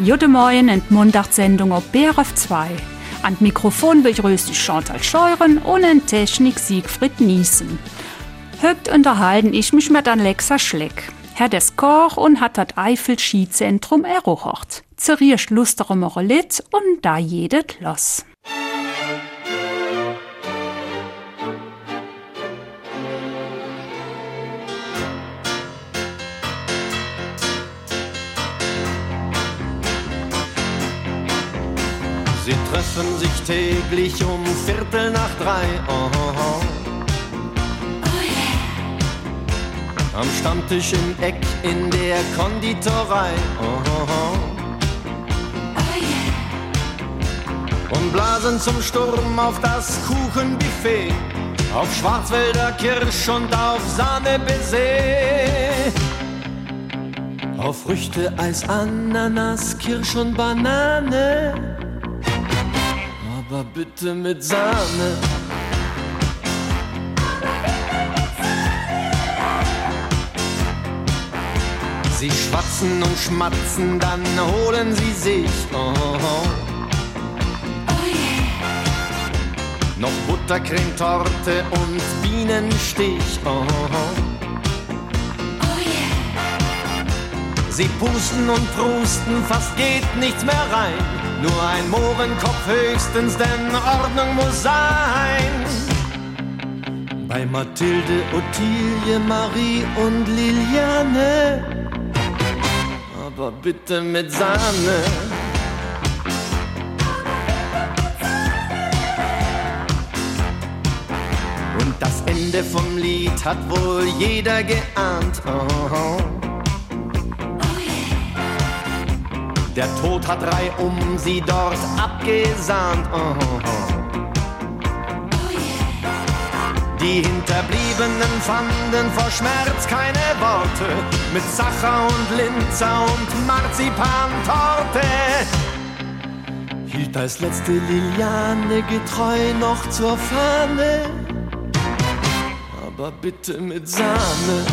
Guten Morgen in die Mundart-Sendung auf BRF 2. An Mikrofon begrüßt ich Chantal Scheuren und in Technik Siegfried Niesen. Heute unterhalten ich mich mit Alexa Schleck. Herr des Koch und hat das Eifel-Skizentrum errochert. Zerrierscht lustere Morelit und da jedet los. Sie treffen sich täglich um 2:45. Oh, oh, oh. Am Stammtisch im Eck in der Konditorei. Oh, oh, oh. Und blasen zum Sturm auf das Kuchenbuffet, auf Schwarzwälder Kirsch und auf Sahne-Baiser, auf Früchte, Eis, Ananas, Kirsch und Banane, aber bitte mit Sahne. Sie schwatzen und schmatzen, dann holen sie sich oh, oh. Noch Buttercremetorte und Bienenstich oh, oh. Sie pusten und prusten, fast geht nichts mehr rein. Nur ein Mohrenkopf höchstens, denn Ordnung muss sein. Bei Mathilde, Ottilie, Marie und Liliane, aber bitte mit Sahne. Und das Ende vom Lied hat wohl jeder geahnt. Oh, oh. Der Tod hat reihum sie dort abgesahnt. Oh, oh, oh. Die Hinterbliebenen fanden vor Schmerz keine Worte, mit Sacher und Linzer und Marzipantorte. Hielt als letzte Liliane getreu noch zur Fahne, aber bitte mit Sahne.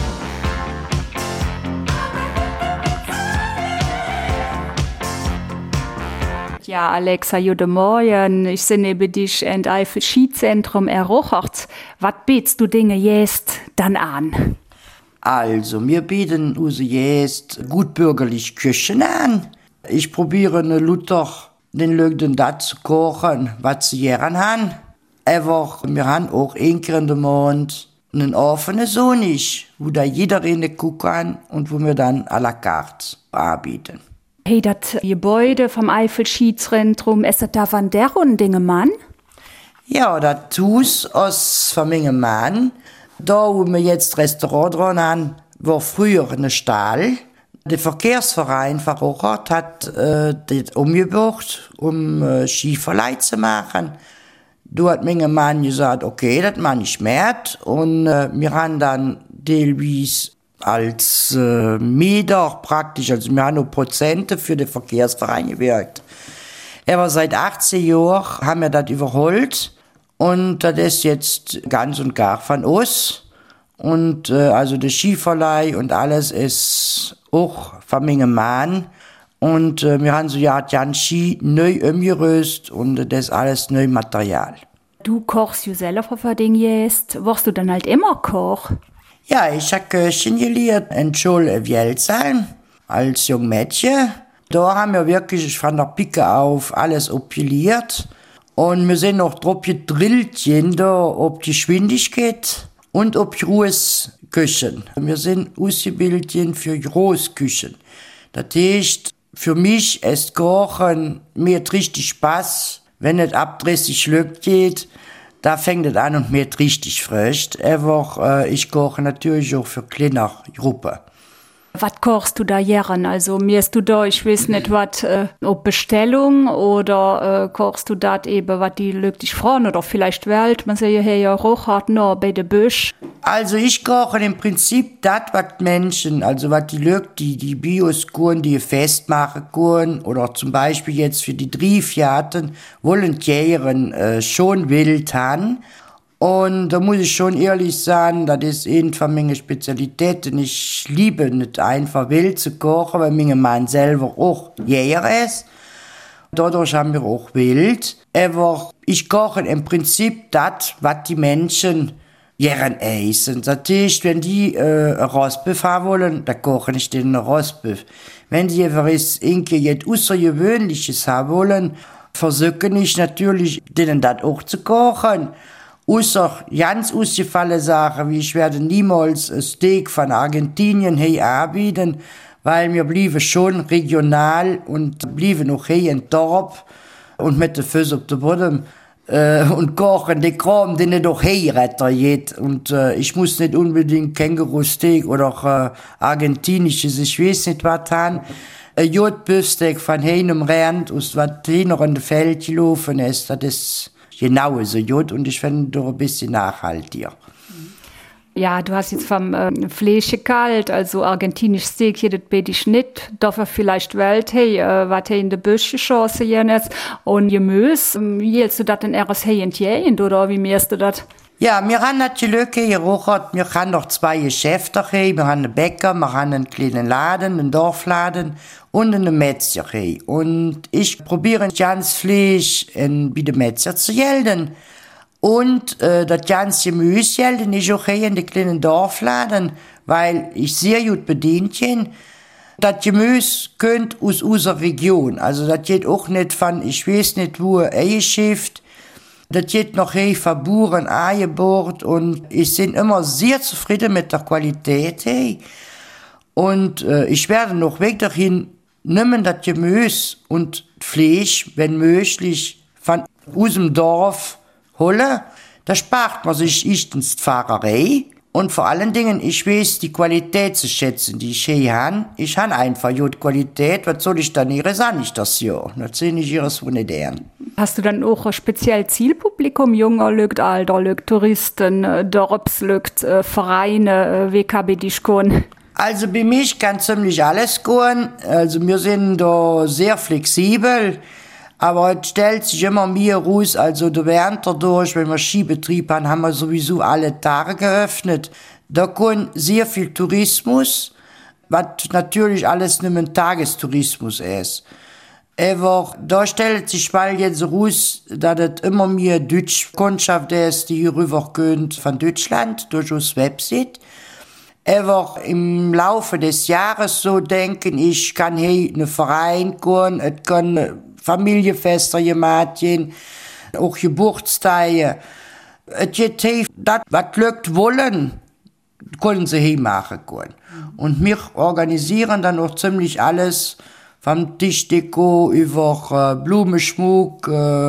Ja, Alexa, guten Morgen. Ich bin neben dich in Eifel Skizentrum errochert. Was bietst du Dinge jetzt dann an? Also, wir bieten uns jetzt gutbürgerlich Küchen an. Ich probiere ne Luther den Leuten das zu kochen, was sie gern haben. Aber wir haben auch einmal in den Monat einen offenen Sonntag, wo da jeder rein gucken kann und wo wir dann à la carte anbieten. Hey, das Gebäude vom Eifel-Skizentrum, ist das da von der Dinge, Mann? Ja, das Haus aus von meinem Mann. Da, wo wir jetzt Restaurant dran haben, war früher ein Stall. Der Verkehrsverein Verrochert hat das umgebaut, um Skiverleih zu machen. Da hat mein Mann gesagt, okay, das mache ich mit. Und wir haben dann teilweise als Mieter praktisch, also wir haben noch Prozente für den Verkehrsverein gewirkt. Aber seit 18 Jahren haben wir das überholt und das ist jetzt ganz und gar von uns. Und also der Skiverleih und alles ist auch von meinem Mann. Und wir haben so ja den Ski neu umgerüstet und das ist alles neu Material. Du kochst ja selber für den jetzt. Warst du dann halt immer Koch? Ja, ich habe Köchen gelernt in Schule Wielsheim als Jungmädchen. Da haben wir wirklich von der Pike auf alles opiliert. Und wir sind auch drauf gedrillt, ob die Geschwindigkeit und ob Großküchen. Wir sind ausgebildet für Großküchen. Das heißt, für mich ist Kochen, mir hat richtig Spaß, wenn es ab 30 Stück geht. Da fängt es an und mir hat richtig frisch. Aber ich koche natürlich auch für kleine Gruppen. Was kochst du da gern? Also mirst du da, ich weiß nicht, was ob Bestellung oder kochst du das eben, was die Leute dich fragen oder vielleicht Welt, man sagt ja auch hat noch bei der Büsch. Also ich koche im Prinzip das, was Menschen, also was die Leute, die Bios können, die festmachen können oder zum Beispiel jetzt für die Driefjahrten Volontären schon wild haben. Und da muss ich schon ehrlich sagen, das ist eine von meinen Spezialitäten. Ich liebe nicht einfach wild zu kochen, weil mein Mann selber auch Jäger ist. Dadurch haben wir auch wild. Aber ich koche im Prinzip das, was die Menschen gern essen. Das heißt, wenn die Rostbeef haben wollen, dann koche ich denen Rostbeef. Wenn die etwas Außergewöhnliches haben wollen, versuche ich natürlich, denen das auch zu kochen. Außer ganz ausgefallene Sachen, wie ich werde niemals ein Steak von Argentinien hier anbieten, weil wir blieben schon regional und blieben auch hier in Dorf und mit den Füßen auf dem Boden und kochen den Kram, den er doch hier geht. Und ich muss nicht unbedingt Känguru-Steak oder argentinisches, ich weiß nicht was haben. Ein Jodbüfsteak von einem Rand, aus was hinter in den Feld gelaufen ist, das ist genauso Jod und ich finde doch ein bisschen nachhaltiger. Ja, du hast jetzt vom Fleisch kalt, also argentinisch Steak, hier das bei dich nicht. Dafür vielleicht Welt, hey, was hey in der Büsche Chance jetzt und Gemüse. Wie hältst du das denn erst hey und oder wie machst du das? Ja, wir haben natürlich hier auch, wir haben noch 2 Geschäfte hier. Wir haben einen Bäcker, wir haben einen kleinen Laden, einen Dorfladen und eine Metzger hier. Und ich probiere ganz Fleisch bei den Metzger zu gelten. Und das ganze Gemüse gelten ich auch hier in den kleinen Dorfladen, weil ich sehr gut bedient bin. Das Gemüse kommt aus unserer Region. Also das geht auch nicht von, ich weiß nicht wo, eingeschifft. Das geht noch hier von Bauern angebohrt und ich bin immer sehr zufrieden mit der Qualität. Hey. Und ich werde noch weiterhin nehmen das Gemüse und Fleisch, wenn möglich, von unserem Dorf holen. Da spart man sich erstens die Fahrerei und vor allen Dingen, ich weiß die Qualität zu schätzen, die ich hier habe. Ich habe einfach gute Qualität, was soll ich dann ihre sagen, ich das ja. Das sehe ich ihres Wunderern. Hast du dann auch ein spezielles Zielpublikum, junger Lügt, alter Lügt, Touristen, Dorps Lügt, Vereine, WKB dich gehen? Also bei mich kann ziemlich alles gehen. Also wir sind da sehr flexibel. Aber es stellt sich immer mehr raus, also der Winter durch, wenn wir Skibetrieb haben wir sowieso alle Tage geöffnet. Da kommt sehr viel Tourismus, was natürlich alles nicht mehr Tagestourismus ist. Aber da stellt sich bald jetzt raus, dass es immer mehr deutsche Kundschaft ist, die hier rüberkommt von Deutschland durch unsere Website. Aber im Laufe des Jahres, so denken ich, kann hier ein Verein gehen, es kann Familienfeste gemacht gehen, auch Geburtstage. Es geht hier, das, was Leute wollen, können sie hier machen können. Und wir organisieren dann auch ziemlich alles, vom Tischdeko über Blumenschmuck.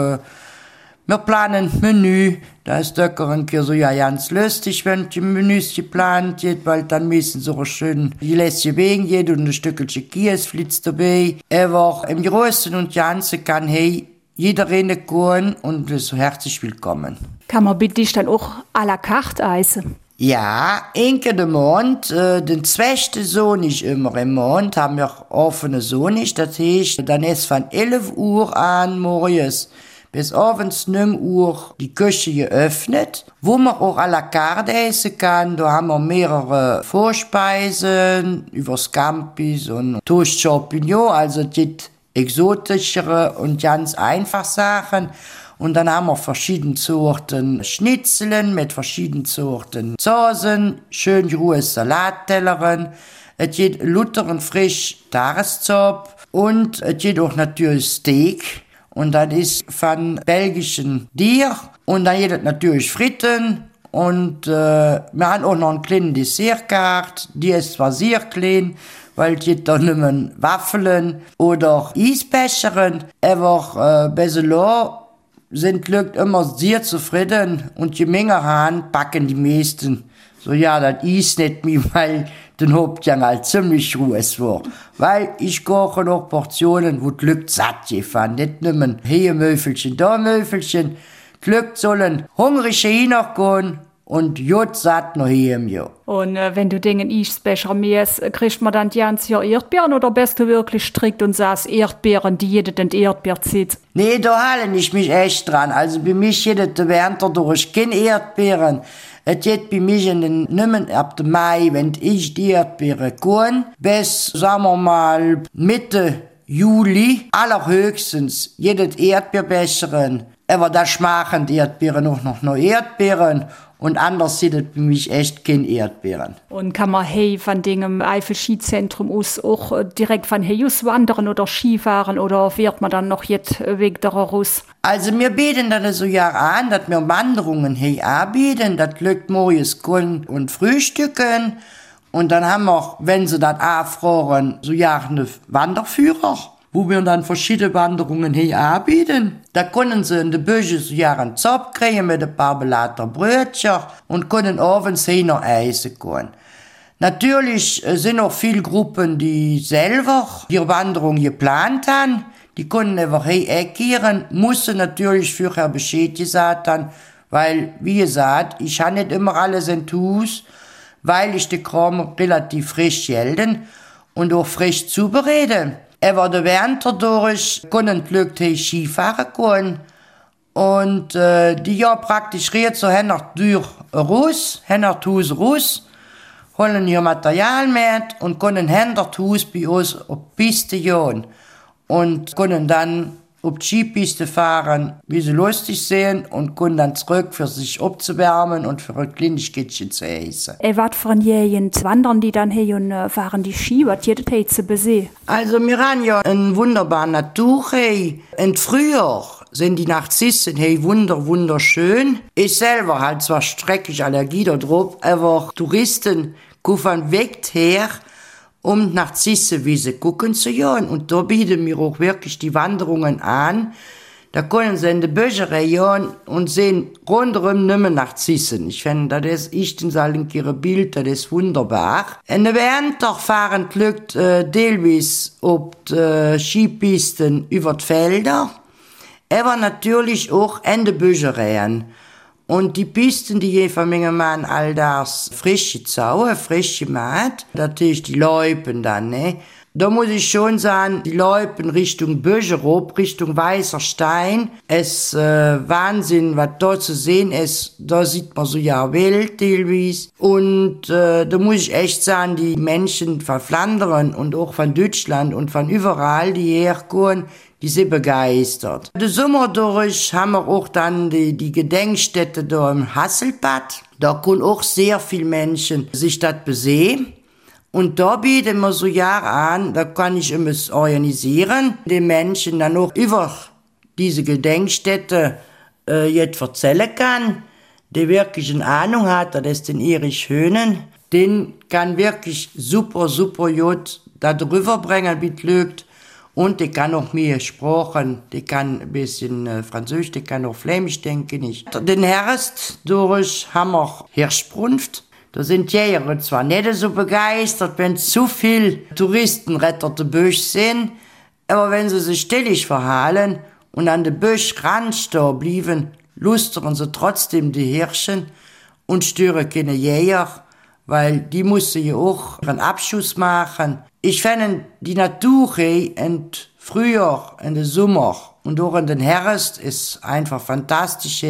Wir planen Menü. Da ist Döckerin so ja ganz lustig, wenn die Menüs geplant wird, weil dann müssen so schön die Lässchen wegen geht und ein Stückchen Käse flitzt dabei. Aber im Großen und Ganzen kann hey jeder reingehen und ist herzlich willkommen. Kann man bitte dich dann auch à la carte essen? Ja, einmal im Monat, den zweiten Sonntag immer im Monat, haben wir offene Sonntag, das heißt, dann ist von 11 Uhr an morgens bis abends 9 Uhr die Küche geöffnet, wo man auch à la carte essen kann. Da haben wir mehrere Vorspeisen, über Scampis und Toast Champignon, also die exotischere und ganz einfach Sachen. Und dann haben wir verschiedene Sorten Schnitzeln mit verschiedenen Sorten Soßen, schön große Salattellerin. Es gibt lutteren frisch Tageszopf und es gibt auch natürlich Steak. Und das ist von belgischen Tier. Und dann gibt es natürlich Fritten. Und wir haben auch noch eine kleine Dessertkarte. Die ist zwar sehr klein, weil es gibt da nicht mehr Waffeln oder Eisbecheren. Aber Beselor sind Leute immer sehr zufrieden. Und je mehr haben, packen die meisten. So, ja, das ist nicht mehr, weil den Hauptgang halt ziemlich groß war. Weil ich koche noch Portionen, wo die Leute satt gefahren. Nicht nur hier Möfelchen, da Möfelchen. Die Leute sollen hungrig hinausgehen und jut satt noch hier im Jahr. Und wenn du den Eisbecher mähst, kriegt man dann die ganze Jahr Erdbeeren oder bist du wirklich strikt und sagst Erdbeeren, die jeder den Erdbeer zieht? Nee, da halte ich mich echt dran. Also bei mich geht der Winter durch keine Erdbeeren. Es geht bei mich nimmer ab dem Mai, wenn ich die Erdbeeren kann, bis, sagen wir mal, Mitte Juli, allerhöchstens, jedes Erdbeerbecherin. Aber da schmecken die Erdbeeren auch noch Erdbeeren. Und anders sieht es bei mich echt keine Erdbeeren. Und kann man von dem Eifel-Skizentrum aus auch direkt von hier aus wandern oder Skifahren oder wird man dann noch jetzt Weg da raus? Also wir bieten das so Jahr an, dass wir Wanderungen hier anbieten. Das glückt morgens und Frühstücken. Und dann haben wir, wenn sie das anfragen, so Jahr eine Wanderführer, wo wir dann verschiedene Wanderungen hier anbieten. Da können sie in den Büschen so Jahr einen Zopf kriegen mit ein paar belater Brötchen und können abends hier noch essen gehen. Natürlich sind auch viele Gruppen, die selber ihre Wanderung geplant haben. Die können einfach hier agieren, müssen natürlich vorher Bescheid gesagt haben, weil, wie gesagt, ich habe nicht immer alles in Haus, weil ich den Kram relativ frisch gelten und auch frisch zubereiten. Aber der Winter durch können die Leute hier Skifahren gehen. Und die ja praktisch riet so hänner durch raus, hänner Haus raus, holen ihr Material mit und können hänner Haus bei uns auf die Piste gehen. Und können dann auf die Skipiste fahren, wie sie lustig sind, und können dann zurück für sich abzuwärmen und für ein kleines Kittchen zu essen. Was von jenen wandern die dann hier und fahren die Ski, was jedes hier zu besehen? Also wir haben ja eine wunderbare Natur hier. Und früher sind die Narzissen hier wunderschön. Ich selber halt zwar schrecklich Allergie da drauf, aber Touristen kommen weg her, um Narzissenwiese gucken zu gehen. Und da bieten wir auch wirklich die Wanderungen an. Da können sie in die Bücher gehen und sehen rundherum nimmer Narzissen. Ich finde, das ist echt in seinem Bild, das ist wunderbar. In der Winter fahren die Leute teilweise auf die Skipisten über die Felder, aber natürlich auch in die Bücher rein. Und die Pisten, die je von meinem Mann all das frische Zaue, frische Mat, natürlich die Loipen dann, ne? Da muss ich schon sagen, die Loipen Richtung Bögerob, Richtung Weißer Stein, es Wahnsinn, was da zu sehen ist, da sieht man so ja Welt teilweise. Und da muss ich echt sagen, die Menschen von Flandern und auch von Deutschland und von überall, die herkommen, die sind begeistert. Den Sommer durch haben wir auch dann die Gedenkstätte da im Hasselbad. Da können auch sehr viele Menschen sich das besehen. Und da bieten wir so Jahre an, da kann ich immer organisieren, den Menschen dann auch über diese Gedenkstätte jetzt erzählen kann, der wirklich eine Ahnung hat, das ist den Erich Höhnen, den kann wirklich super gut da drüber bringen, wie es lügt. Und die kann auch mehr Sprachen, die kann ein bisschen Französisch, die kann auch Flämisch, denke ich. Den Herbst durch haben wir Hirschbrunft. Da sind die Jäger zwar nicht so begeistert, wenn zu viel Touristenretterte Büsch sind, aber wenn sie sich stillig verhalten und an den Büschrand da blieben, lustern sie trotzdem die Hirschen und stören keine Jäger, weil die mussten ja auch einen Abschuss machen. Ich finde die Natur im Frühjahr, in den Sommer und auch in den Herbst ist einfach fantastisch.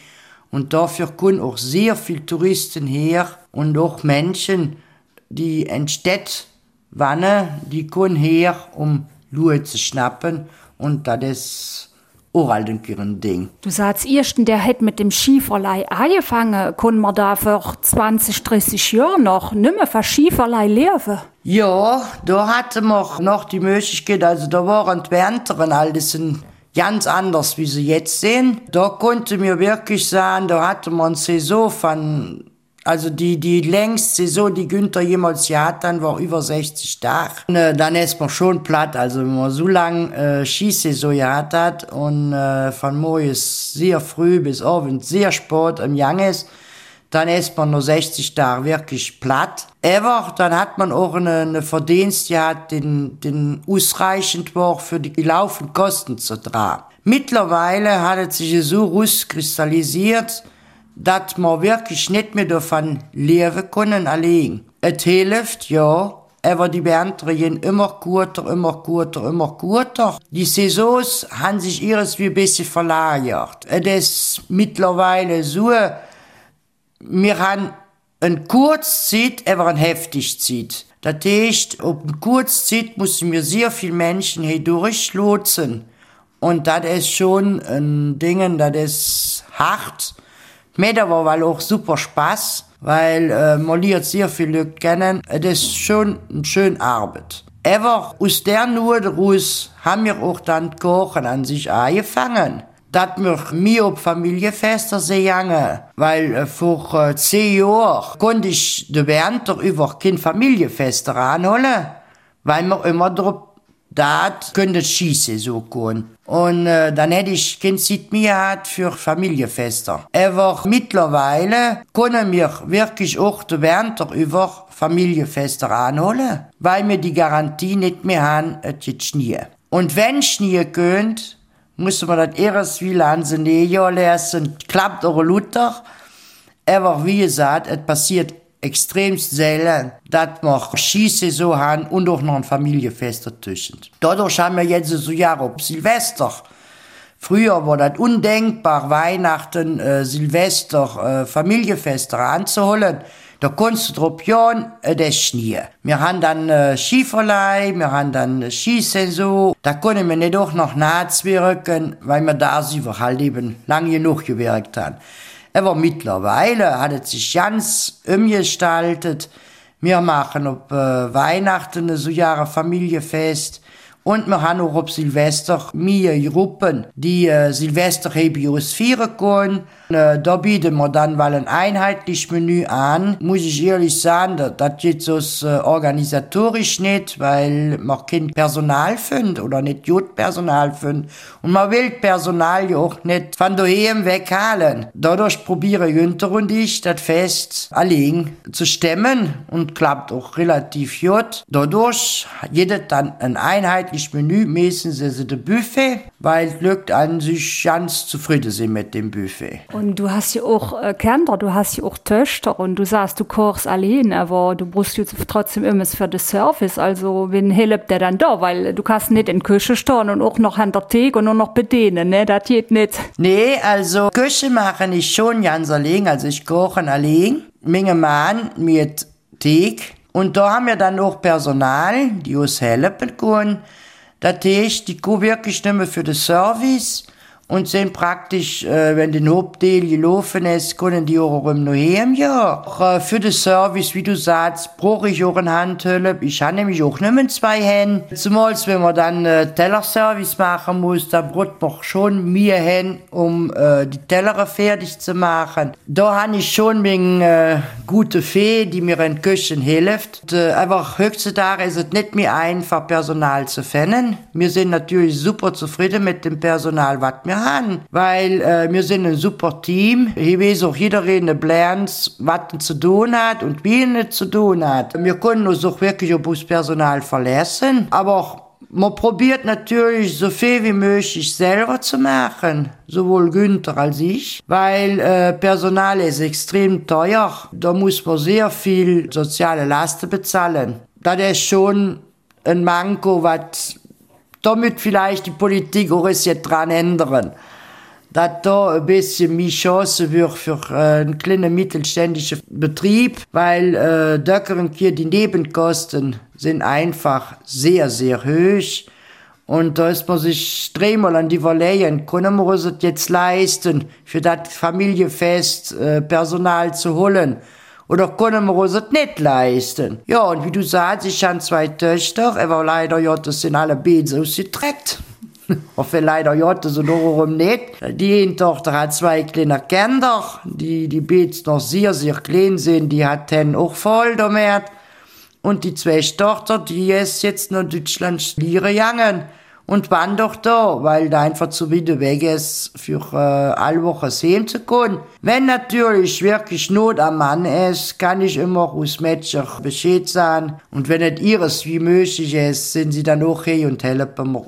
Und dafür kommen auch sehr viele Touristen her und auch Menschen, die in Städten wohnen, die kommen her, um Ruhe zu schnappen. Und das ist auch halt ein Ding. Du sagst, ersten, der hat mit dem Skiverleih angefangen, können wir da vor 20, 30 Jahren noch nimmer von Skiverleih leben? Ja, da hatten wir noch die Möglichkeit, also da waren die Winteren alles ganz anders, wie sie jetzt sind. Da konnte mir wirklich sagen, da hatte man eine Saison von, also die längste Saison, die Günther jemals gehabt hat, war über 60 Tage. Und, dann ist man schon platt, also wenn man so lange Skisaison gehabt hat und von morgens sehr früh bis abends sehr spät im Janges, dann ist man nur 60 Tage wirklich platt. Aber dann hat man auch eine Verdienst gehabt, den ausreichend war für die laufenden Kosten zu tragen. Mittlerweile hat es sich so rauskristallisiert, dass wir wirklich nicht mehr davon leben können allein. Es hilft, ja, aber die Beamten gehen immer guter. Die Saisons haben sich irgendwie ein bisschen verlagert. Es ist mittlerweile so, wir haben eine Kurzzeit, aber eine Heftigzeit. Das heißt, auf eine Kurzzeit müssen wir sehr viele Menschen hier durchlotsen. Und das ist schon ein Ding, das ist hart. Mir aber weil auch super Spaß, weil man lernt sehr viele Leute kennen. Es ist schon eine schöne Arbeit. Aber aus der Not raus haben wir auch dann Kochen an sich angefangen. Das mir auf Familienfester sehr lange, weil vor 10 Jahren konnte ich den Beamten über kein Familienfester anholen, weil wir immer drauf dat könnte schießen so gehen. Und dann hätte ich keine Zeit mehr gehabt für Familienfester. Aber mittlerweile können wir wirklich auch die Beamten über Familienfester anholen, weil wir die Garantie nicht mehr haben, es geht Schnee. Und wenn Schnee könnt, muss man das erst wie an den Nähe lassen, klappt eure Luther. Aber wie gesagt, es passiert extrem selten, dass wir Skisaison haben und auch noch ein Familienfest dazwischen. Dadurch haben wir jetzt so Jahre auf Silvester. Früher war das undenkbar, Weihnachten, Silvester, Familienfester anzuholen. Da konntest du drauf jahren, das Schnee. Wir haben dann Skiverleih, wir haben dann Skisaison. Da können wir nicht auch noch nachwirken, weil wir da halt eben lang genug gewirkt haben. Aber mittlerweile hat es sich ganz umgestaltet. Wir machen auf Weihnachten so Jahre Familienfest. Und wir haben auch auf Silvester mehr Gruppen, die Silvesterhebios feiern können. Da bieten wir dann mal ein einheitliches Menü an. Muss ich ehrlich sagen, das geht so organisatorisch nicht, weil man kein Personal findet oder nicht gut Personal findet. Und man will Personal ja auch nicht von daheim weghalen. Dadurch probiere Günther und ich das Fest allein zu stemmen und klappt auch relativ gut. Dadurch jeder dann ein einheitliches Menü, meistens ist es ein Buffet, weil die Leute an sich ganz zufrieden sind mit dem Buffet. Und du hast ja auch Kinder, du hast ja auch Töchter und du sagst, du kochst allein, aber du brauchst jetzt trotzdem immer für den Service. Also, wen hilft der dann da? Weil du kannst nicht in die Küche stehen und auch noch an der Theke und nur noch bedienen, ne? Das geht nicht. Nee, also Küche machen ich schon ganz allein, also ich koche allein. Mein Mann mit Theke. Und da haben wir dann auch Personal, die uns helfen können. Das heißt, die gehen wirklich nicht mehr für den Service und sind praktisch, wenn der Hauptteil gelaufen ist, können die auch noch heim, ja. Auch, für den Service, wie du sagst, brauche ich auch eine Handhülle. Ich habe nämlich auch nicht mehr 2 Hände. Zumal, wenn man dann Tellerservice machen muss, da braucht man schon mehr Hände, um die Teller fertig zu machen. Da habe ich schon eine gute Fee, die mir in der Küche hilft. Aber heutzutage ist es nicht mehr einfach, Personal zu finden. Wir sind natürlich super zufrieden mit dem Personal, was wir haben, weil wir sind ein super Team. Hier weiß auch jeder lernt, was er zu tun hat und wie er nicht zu tun hat. Wir können uns auch wirklich auf das Personal verlassen, aber man probiert natürlich so viel wie möglich selber zu machen, sowohl Günther als ich, weil Personal ist extrem teuer. Da muss man sehr viel soziale Lasten bezahlen. Das ist schon ein Manko, was damit vielleicht die Politik auch jetzt dran ändern. Dass da ein bisschen mehr Chance wird für einen kleinen mittelständischen Betrieb, weil die Nebenkosten sind einfach sehr, sehr hoch. Und da ist man sich dreimal an die Verleihen, können wir uns das jetzt leisten, für das Familienfest Personal zu holen. Oder können wir uns das nicht leisten? Ja, und wie du sagst, ich habe 2 Töchter, aber leider, ja, das sind alle beide ausgeträgt. Oder leider, ja, das sind darum nicht. Die eine Tochter hat 2 kleine Kinder, die beide noch sehr, sehr klein sind, die hat dann auch voll damit. Und die 2 Tochter, die ist jetzt nach Deutschland studieren gegangen. Und waren doch da, weil da einfach zu weit weg ist, für alle Wochen sehen zu können. Wenn natürlich wirklich Not am Mann ist, kann ich immer aus Mädchen Bescheid sagen. Und wenn es ihres wie möglich ist, sind sie dann auch hier und helfen mir auch.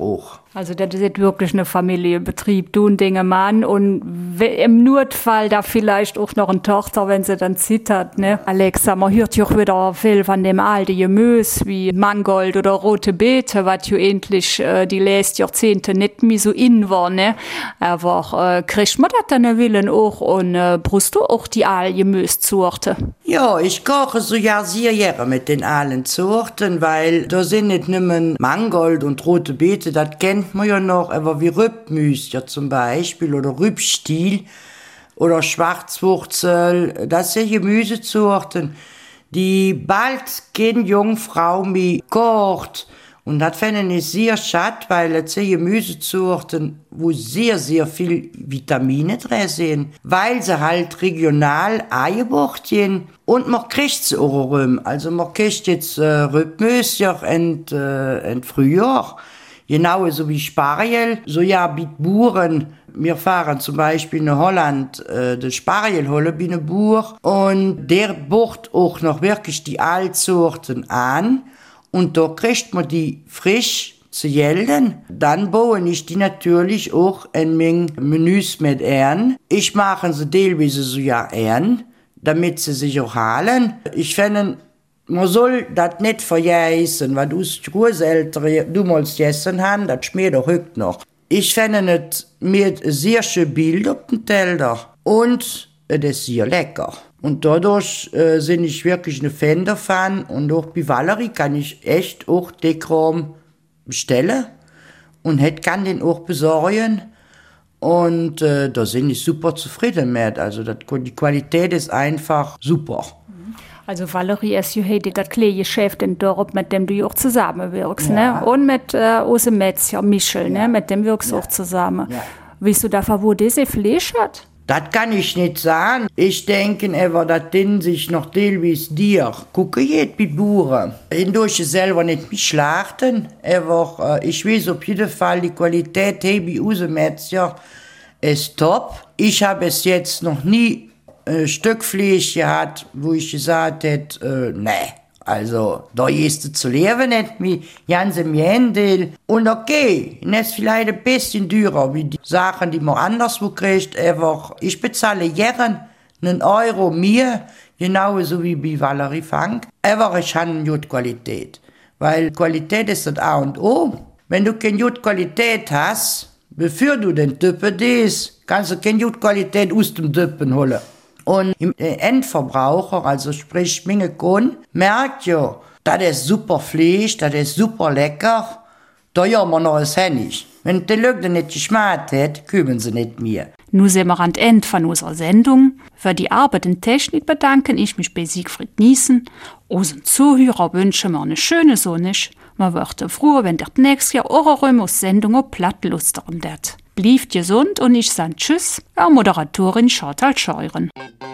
Also das ist wirklich eine Familienbetrieb, du und Dinge Mann und im Notfall da vielleicht auch noch eine Tochter, wenn sie dann zittert, ne? Alexa, man hört ja auch wieder viel von dem alten Gemüse wie Mangold oder rote Beete, was ja endlich die letzten Jahrzehnte nicht mehr so in war, ne? Aber kriegt man das dann Willen auch und brauchst du auch die alten Gemüsesorten? Ja, ich koche so ja sehr gerne mit den allen Sorten, weil da sind nicht nur Mangold und rote Beete, das kennt man ja noch, aber wie Rübmüs ja zum Beispiel oder Rübstiel oder Schwarzwurzel, das sind Gemüsesorten, die bald keine Jungfrau mehr kocht. Und das finde ich sehr schade, weil es sind Gemüsesorten, wo sehr, sehr viel Vitamine drin sind, weil sie halt regional eingebracht sind. Und man kriegt sie auch rum. Also man kriegt jetzt Rübmüs ja in Frühjahr. Genauso wie Spargel, so ja, mit Buren. Wir fahren zum Beispiel in Holland, den Spargel holen bei einem Bauer. Und der baut auch noch wirklich die Altsorten an. Und da kriegt man die frisch zu gelten. Dann baue ich die natürlich auch in meinen Menüs mit ein. Ich mache sie teilweise so ja ein, damit sie sich auch halten. Ich finde, man soll das nicht vergessen, weil du Großeltern damals gegessen haben, das schmeckt auch heute noch. Ich finde es mit sehr schön Bild auf dem Teller und es ist sehr lecker. Und dadurch bin ich wirklich ein Fan davon. Und auch bei Valerie kann ich echt auch Dekram bestellen. Und kann den auch besorgen. Und da bin ich super zufrieden mit. Also die Qualität ist einfach super. Also Valerie ist ja heute das kleine Geschäft in Dorp, mit dem du auch zusammenwirkst, ja. Ne? Und mit unserem Metzger Michel, ne? Mit dem wirkst du auch zusammen. Ja. Weißt du davon, wo diese Fleisch hat? Das kann ich nicht sagen. Ich denke aber, dass den sich noch teilweise dir gucke jetzt mit Bauern. Hindurch selber nicht mich schlachten, aber ich weiß auf jeden Fall, die Qualität bei unserem Metzger ist top. Ich habe es jetzt noch nie Stück Fleisch gehabt, wo ich gesagt hätte, nee. Also, da ist es zu leben nicht mehr, ganz im Händel. Und okay, ist vielleicht ein bisschen teurer, wie die Sachen, die man anderswo kriegt, aber ich bezahle gerne €1 mehr, genauso wie bei Valerie Funk. Aber ich habe eine gute Qualität, weil Qualität ist das A und O. Wenn du keine gute Qualität hast, bevor du den Typen dies, kannst du keine gute Qualität aus dem Typen holen. Und im Endverbraucher, also sprich meine Kunden, merkt ja, das ist super Fleisch, das ist super lecker, da haben wir noch ein Hennig. Wenn die Leute nicht geschmeckt hat, kommen sie nicht mehr. Nun sind wir an das Ende von unserer Sendung. Für die Arbeit und Technik bedanke ich mich bei Siegfried Niesen. Unseren Zuhörer wünschen wir eine schöne Sonne. Wir würden froh, wenn das nächstes Jahr auch eine Sendung auf Plattlustern wird. Bleibt gesund und ich sage Tschüss, eure Moderatorin Chantal Scheuren.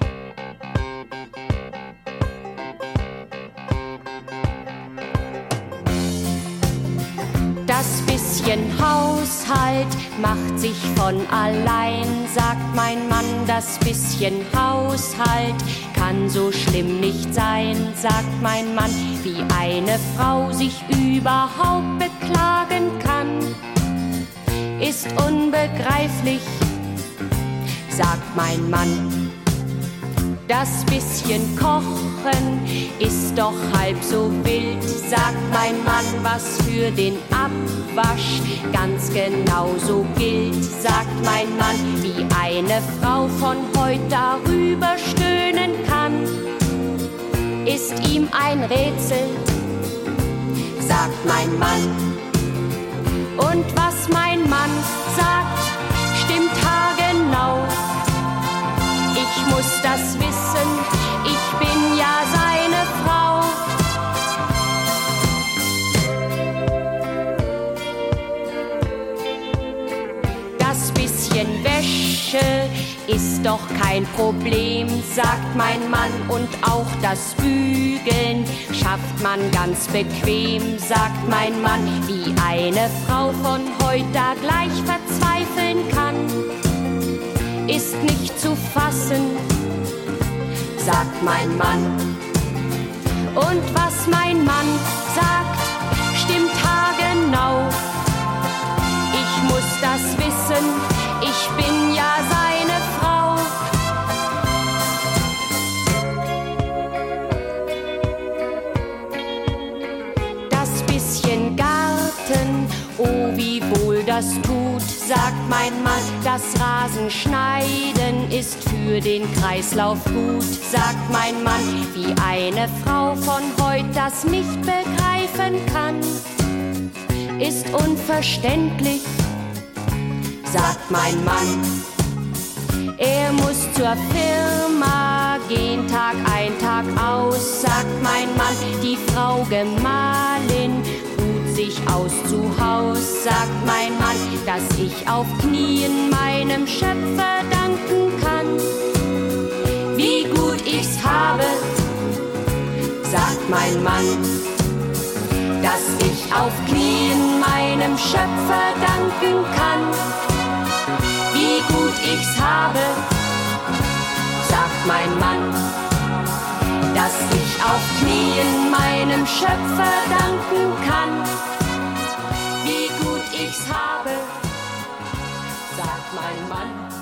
Das bisschen Haushalt macht sich von allein, sagt mein Mann. Das bisschen Haushalt kann so schlimm nicht sein, sagt mein Mann. Wie eine Frau sich überhaupt beklagen kann, ist unbegreiflich, sagt mein Mann. Das bisschen Kochen ist doch halb so wild, sagt mein Mann, was für den Abwasch ganz genauso gilt, sagt mein Mann. Wie eine Frau von heute darüber stöhnen kann, ist ihm ein Rätsel, sagt mein Mann. Und was mein Mann sagt, stimmt haargenau. Ich muss das wissen, ich bin ja seine Frau. Das bisschen Wäsche ist doch kein Problem, sagt mein Mann. Und auch das Bügeln schafft man ganz bequem, sagt mein Mann. Wie eine Frau von heute da gleich verzweifeln kann, ist nicht zu fassen, sagt mein Mann. Und was mein Mann sagt, stimmt haargenau. das wissen, ich bin ja seine Frau. Das bisschen Garten, oh wie wohl das tut, sagt mein Mann, das Rasenschneiden ist für den Kreislauf gut, sagt mein Mann, wie eine Frau von heut das nicht begreifen kann, ist unverständlich, sagt mein Mann. Er muss zur Firma gehen, Tag ein, Tag aus, sagt mein Mann, die Frau Gemahlin sich aus zu Haus, sagt mein Mann, dass ich auf Knien meinem Schöpfer danken kann. Wie gut ich's habe, sagt mein Mann, dass ich auf Knien meinem Schöpfer danken kann. Wie gut ich's habe, sagt mein Mann, dass ich auf Knien meinem Schöpfer danken kann. Wie gut ich's habe, sagt mein Mann.